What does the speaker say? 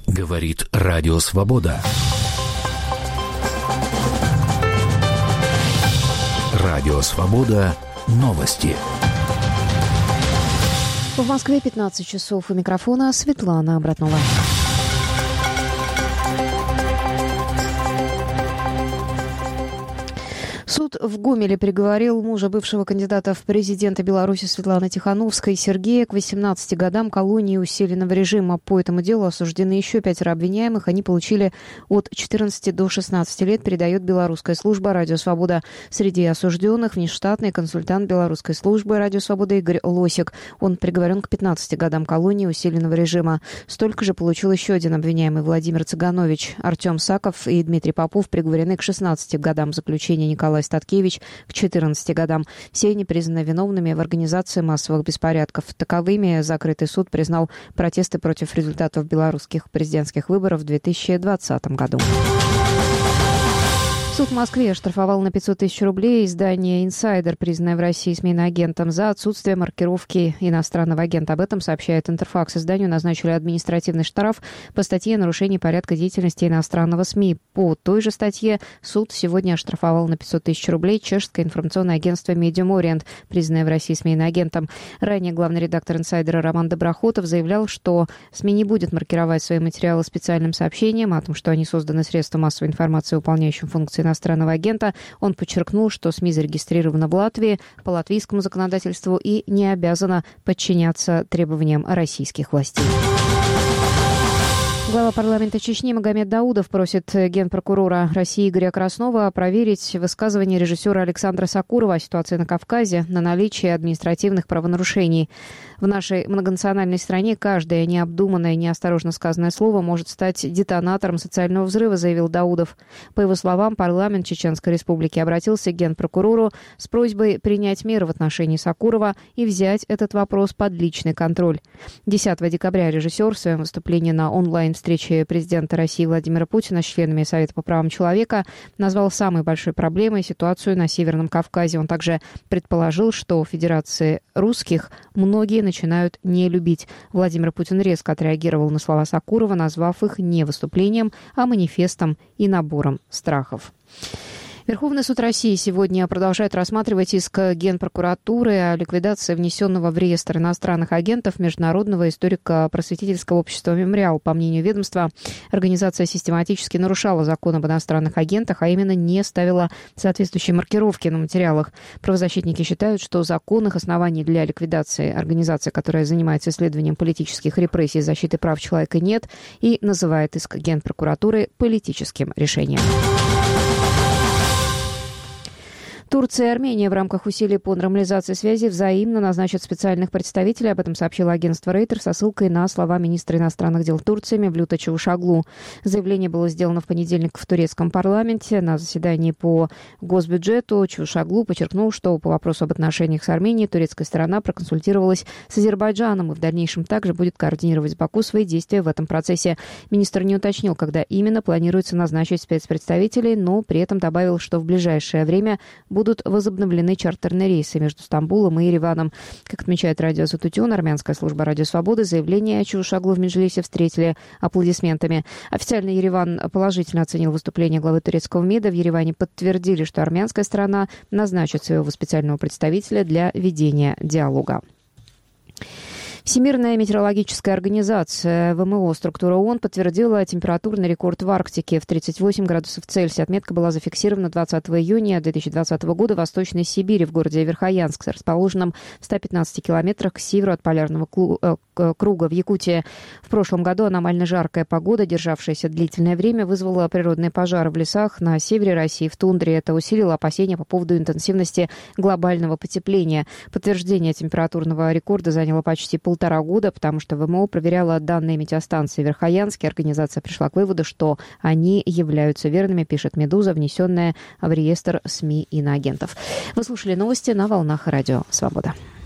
Говорит Радио Свобода. Радио Свобода. Новости. В Москве 15 часов. У микрофона Светлана Абратнова. Суд в Гомеле приговорил мужа бывшего кандидата в президенты Беларуси Светланы Тихановской Сергея к 18 годам колонии усиленного режима. По этому делу осуждены еще 5 обвиняемых. Они получили от 14 до 16 лет, передает белорусская служба «Радио Свобода». Среди осужденных внештатный консультант белорусской службы «Радио Свобода» Игорь Лосик. Он приговорен к 15 годам колонии усиленного режима. Столько же получил еще один обвиняемый Владимир Цыганович. Артем Саков и Дмитрий Попов приговорены к 16 годам заключения. Николай Статкевич к 14 годам. Все они признаны виновными в организации массовых беспорядков. Таковыми закрытый суд признал протесты против результатов белорусских президентских выборов в 2020 году. Суд в Москве оштрафовал на 500 тысяч рублей издание «Инсайдер», признанное в России СМИ агентом, за отсутствие маркировки иностранного агента. Об этом сообщает Интерфакс. Изданию назначили административный штраф по статье «Нарушение порядка деятельности иностранного СМИ». По той же статье суд сегодня оштрафовал на 500 тысяч рублей чешское информационное агентство «Медиум Ориент», признанное в России СМИ агентом. Ранее главный редактор «Инсайдера» Роман Доброхотов заявлял, что СМИ не будет маркировать свои материалы специальным сообщением о том, что они созданы средством массовой информации, выполняющим функции иностранного агента. Он подчеркнул, что СМИ зарегистрирована в Латвии по латвийскому законодательству и не обязана подчиняться требованиям российских властей. Глава парламента Чечни Магомед Даудов просит генпрокурора России Игоря Краснова проверить высказывание режиссера Александра Сакурова о ситуации на Кавказе на наличие административных правонарушений. В нашей многонациональной стране каждое необдуманное, неосторожно сказанное слово может стать детонатором социального взрыва, заявил Даудов. По его словам, парламент Чеченской Республики обратился к генпрокурору с просьбой принять меры в отношении Сакурова и взять этот вопрос под личный контроль. 10 декабря режиссер в своем выступлении на онлайн-встрече президента России Владимира Путина с членами Совета по правам человека назвал самой большой проблемой ситуацию на Северном Кавказе. Он также предположил, что в Федерации русских многие начинают не любить. Владимир Путин резко отреагировал на слова Сакурова, назвав их не выступлением, а манифестом и набором страхов. Верховный суд России сегодня продолжает рассматривать иск Генпрокуратуры о ликвидации внесенного в реестр иностранных агентов Международного историко-просветительского общества «Мемориал». По мнению ведомства, организация систематически нарушала закон об иностранных агентах, а именно не ставила соответствующие маркировки на материалах. Правозащитники считают, что законных оснований для ликвидации организации, которая занимается исследованием политических репрессий и защиты прав человека, нет, и называет иск Генпрокуратуры политическим решением. Турция и Армения в рамках усилий по нормализации связи взаимно назначат специальных представителей. Об этом сообщило агентство Рейтер со ссылкой на слова министра иностранных дел Турции Мевлюта Чавушоглу. Заявление было сделано в понедельник в турецком парламенте. На заседании по госбюджету Чавушоглу подчеркнул, что по вопросу об отношениях с Арменией турецкая сторона проконсультировалась с Азербайджаном и в дальнейшем также будет координировать Баку свои действия в этом процессе. Министр не уточнил, когда именно планируется назначить спецпредставителей, но при этом добавил, что в ближайшее время будут возобновлены чартерные рейсы между Стамбулом и Ереваном. Как отмечает радио Затутюн, армянская служба «Радио Свободы», заявление Чавушоглу в Меджлисе встретили аплодисментами. Официально Ереван положительно оценил выступление главы турецкого МИДа. В Ереване подтвердили, что армянская сторона назначит своего специального представителя для ведения диалога. Всемирная метеорологическая организация ВМО, структура ООН, подтвердила температурный рекорд в Арктике в 38 градусов Цельсия. Отметка была зафиксирована 20 июня 2020 года в Восточной Сибири, в городе Верхоянск, расположенном в 115 километрах к северу от полярного круга в Якутии. В прошлом году аномально жаркая погода, державшаяся длительное время, вызвала природные пожары в лесах на севере России, в тундре. Это усилило опасения по поводу интенсивности глобального потепления. Подтверждение температурного рекорда заняло почти полтора года, потому что ВМО проверяла данные метеостанции в Верхоянске. Организация пришла к выводу, что они являются верными, пишет «Медуза», внесенная в реестр СМИ иноагентов. Вы слушали новости на волнах Радио Свобода.